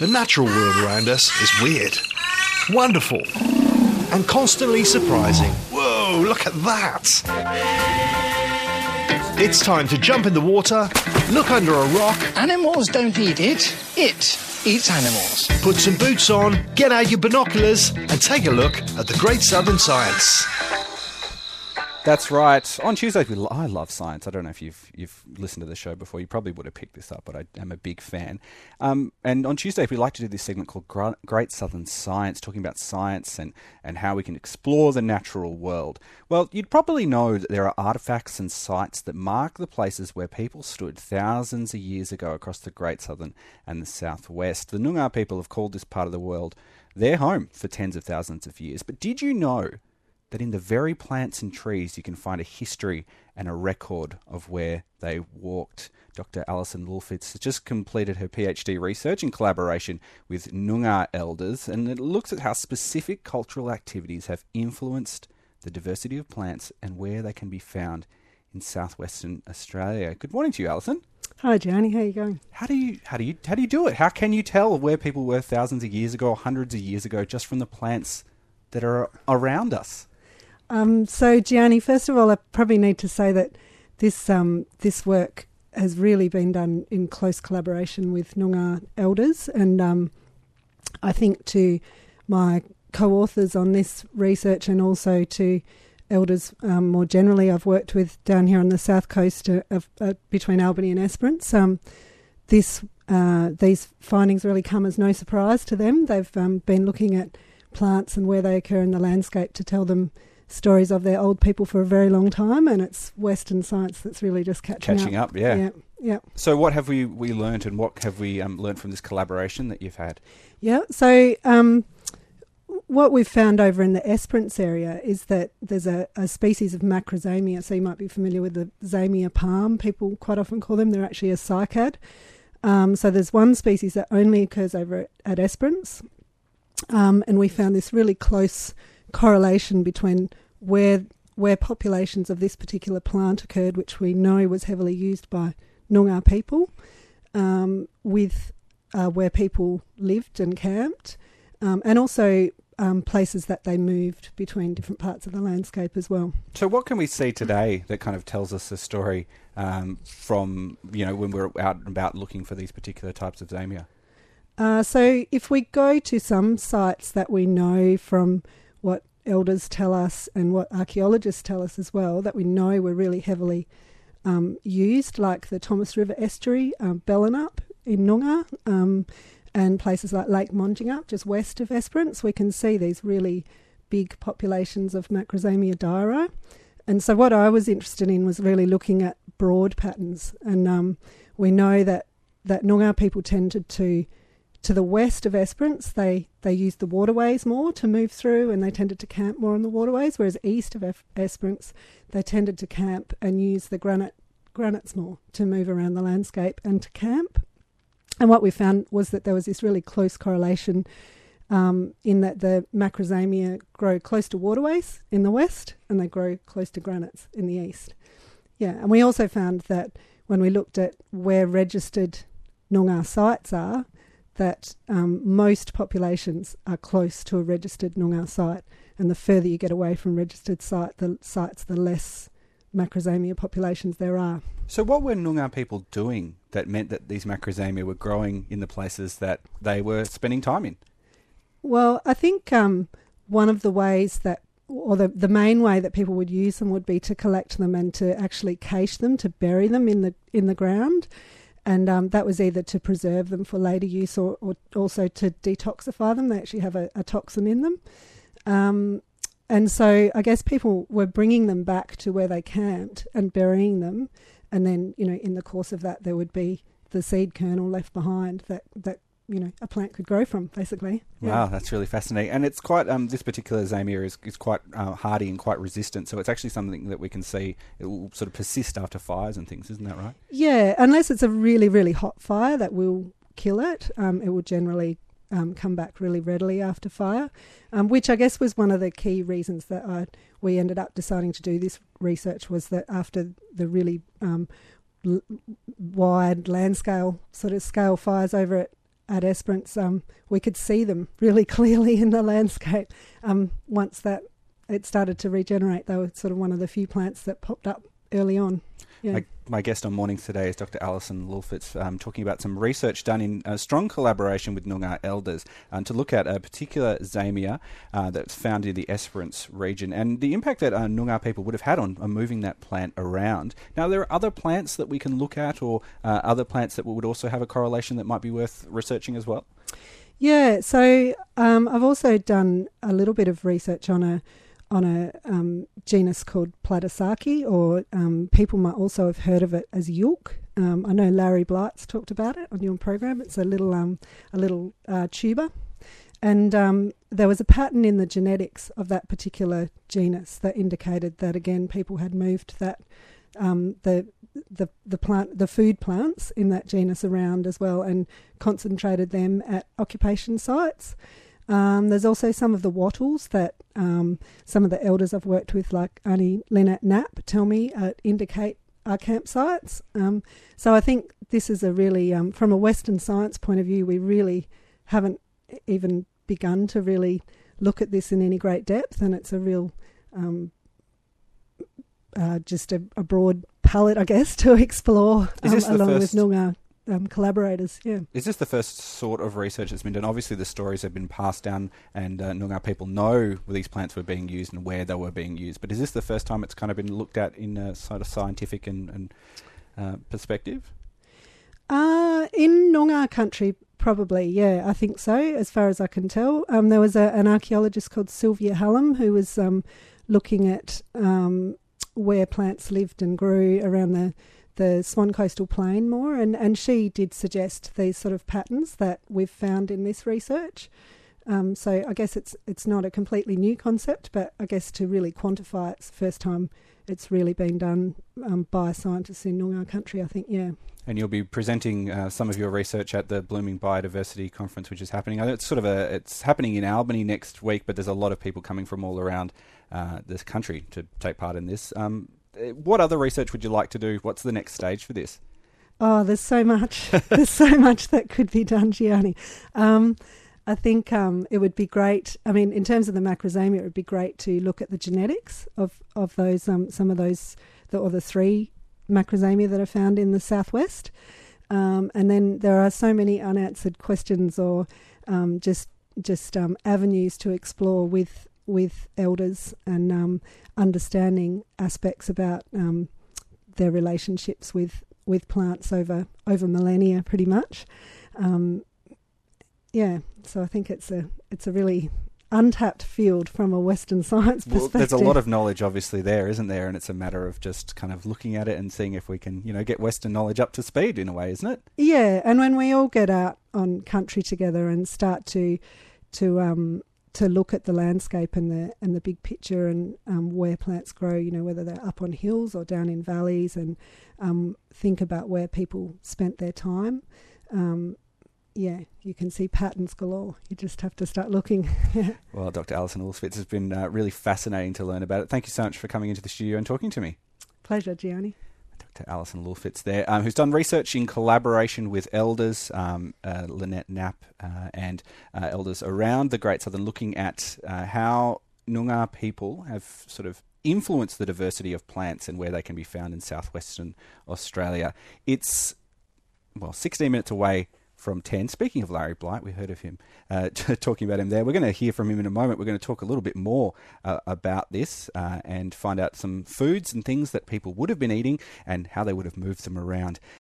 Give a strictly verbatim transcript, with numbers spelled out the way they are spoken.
The natural world around us is weird, wonderful, and constantly surprising. Whoa, look at that! It's time to jump in the water, look under a rock. Animals don't eat it, it eats animals. Put some boots on, get out your binoculars, and take a look at the Great Southern Science. That's right. On Tuesdays, we lo- I love science. I don't know if you've you've listened to the show before. You probably would have picked this up, but I am a big fan. Um, and on Tuesdays, we like to do this segment called Gra- Great Southern Science, talking about science and, and how we can explore the natural world. Well, you'd probably know that there are artefacts and sites that mark the places where people stood thousands of years ago across the Great Southern and the Southwest. The Noongar people have called this part of the world their home for tens of thousands of years. But did you know that in the very plants and trees you can find a history and a record of where they walked? Doctor Alison Woolfitz has just completed her PhD research in collaboration with Noongar elders, and it looks at how specific cultural activities have influenced the diversity of plants and where they can be found in southwestern Australia. Good morning to you, Alison. Hi, Johnny. How are you going? How do you how do you how do you do it? How can you tell where people were thousands of years ago or hundreds of years ago just from the plants that are around us? Um, so, Gianni, first of all, I probably need to say that this um, this work has really been done in close collaboration with Noongar elders, and um, I think to my co-authors on this research and also to elders um, more generally I've worked with down here on the south coast of, of, uh, between Albany and Esperance, um, this uh, these findings really come as no surprise to them. They've um, been looking at plants and where they occur in the landscape to tell them stories of their old people for a very long time, and it's Western science that's really just catching, catching up. up. Yeah, yeah, yeah. So, what have we we learnt, and what have we um, learnt from this collaboration that you've had? Yeah. So, um, what we've found over in the Esperance area is that there's a, a species of macrozamia. So, you might be familiar with the Zamia palm. People quite often call them. They're actually a cycad. Um, so, there's one species that only occurs over at, at Esperance, um, and we found this really close correlation between where where populations of this particular plant occurred, which we know was heavily used by Noongar people, um, with uh, where people lived and camped, um, and also um, places that they moved between different parts of the landscape as well. So what can we see today that kind of tells us a story um, from, you know, when we're out and about looking for these particular types of zamia? Uh, so if we go to some sites that we know from what elders tell us and what archaeologists tell us as well, that we know were really heavily um, used, like the Thomas River Estuary, um, Bellinup in Noongar, um, and places like Lake Mongingup, just west of Esperance, we can see these really big populations of Macrozamia diaro. And so what I was interested in was really looking at broad patterns. And um, we know that, that Noongar people tended to To the west of Esperance, they, they used the waterways more to move through, and they tended to camp more on the waterways, whereas east of F- Esperance, they tended to camp and use the granite granites more to move around the landscape and to camp. And what we found was that there was this really close correlation um, in that the Macrozamia grow close to waterways in the west, and they grow close to granites in the east. Yeah, and we also found that when we looked at where registered Noongar sites are, that um, most populations are close to a registered Noongar site, and the further you get away from registered site, the sites, the less Macrozamia populations there are. So what were Noongar people doing that meant that these Macrozamia were growing in the places that they were spending time in? Well, I think um, one of the ways that, or the, the main way that people would use them would be to collect them and to actually cache them, to bury them in the in the ground. And um, that was either to preserve them for later use or, or also to detoxify them. They actually have a, a toxin in them. Um, and so I guess people were bringing them back to where they camped and burying them. And then, you know, in the course of that, there would be the seed kernel left behind that, that you know, a plant could grow from, basically. Wow, yeah. That's really fascinating. And it's quite, um, this particular zamia is, is quite uh, hardy and quite resistant, so it's actually something that we can see, it will sort of persist after fires and things, isn't that right? Yeah, unless it's a really, really hot fire that will kill it, um, it will generally um, come back really readily after fire, um, which I guess was one of the key reasons that I, we ended up deciding to do this research, was that after the really um, l- wide land scale, sort of scale fires over at at Esperance, um, we could see them really clearly in the landscape. Um, once that it started to regenerate, they were sort of one of the few plants that popped up early on. Yeah. My, my guest on Mornings today is Doctor Alison Lulfitz, um, talking about some research done in uh, strong collaboration with Noongar elders um, to look at a particular zamia uh, that's found in the Esperance region and the impact that uh, Noongar people would have had on, on moving that plant around. Now, there are other plants that we can look at, or uh, other plants that would also have a correlation that might be worth researching as well? Yeah, so um, I've also done a little bit of research on a on a um, genus called Platysaci, or um, people might also have heard of it as yulk. Um, I know Larry Blight's talked about it on your program. It's a little um, a little uh, tuber, and um, there was a pattern in the genetics of that particular genus that indicated that again people had moved that um, the the the plant the food plants in that genus around as well and concentrated them at occupation sites. Um, there's also some of the wattles that um, some of the elders I've worked with, like Auntie Lynette Knapp, tell me uh, indicate our campsites. Um, so I think this is a really, um, from a Western science point of view, we really haven't even begun to really look at this in any great depth, and it's a real, um, uh, just a, a broad palette, I guess, to explore um, along with Noongar Um, collaborators, yeah. Is this the first sort of research that's been done? Obviously, the stories have been passed down, and uh, Noongar people know where these plants were being used and where they were being used. But is this the first time it's kind of been looked at in a sort of scientific and, and uh, perspective? Uh, in Noongar country, probably, yeah, I think so, as far as I can tell. Um, there was a, an archaeologist called Sylvia Hallam who was um, looking at um, where plants lived and grew around the the Swan Coastal Plain more, and, and she did suggest these sort of patterns that we've found in this research. Um, so I guess it's it's not a completely new concept, but I guess to really quantify it, it's the first time it's really been done um, by scientists in Noongar country, I think, yeah. And you'll be presenting uh, some of your research at the Blooming Biodiversity Conference, which is happening. I know it's sort of a it's happening in Albany next week, but there's a lot of people coming from all around uh, this country to take part in this. Um, What other research would you like to do? What's the next stage for this? Oh, there's so much. There's so much that could be done, Gianni. Um, I think um, it would be great. I mean, in terms of the macrozamia, it would be great to look at the genetics of of those um, some of those the, or the three macrozamia that are found in the southwest. Um, and then there are so many unanswered questions or um, just just um, avenues to explore with. with elders and um, understanding aspects about um, their relationships with, with plants over over millennia, pretty much. Um, yeah, so I think it's a it's a really untapped field from a Western science well, perspective. There's a lot of knowledge, obviously, there, isn't there? And it's a matter of just kind of looking at it and seeing if we can, you know, get Western knowledge up to speed in a way, isn't it? Yeah, and when we all get out on country together and start to to um, to look at the landscape and the and the big picture and um, where plants grow, you know, whether they're up on hills or down in valleys, and um, think about where people spent their time. Um, yeah, you can see patterns galore. You just have to start looking. Well, Doctor Alison Lulfitz, has been uh, really fascinating to learn about it. Thank you so much for coming into the studio and talking to me. Pleasure, Gianni. Doctor Alison Lulfitz there, um, who's done research in collaboration with elders, um, uh, Lynette Knapp uh, and uh, elders around the Great Southern, looking at uh, how Noongar people have sort of influenced the diversity of plants and where they can be found in southwestern Australia. It's, well, sixteen minutes away from ten. Speaking of Larry Blight, we heard of him, uh, talking about him there. We're going to hear from him in a moment. We're going to talk a little bit more uh, about this uh, and find out some foods and things that people would have been eating and how they would have moved them around.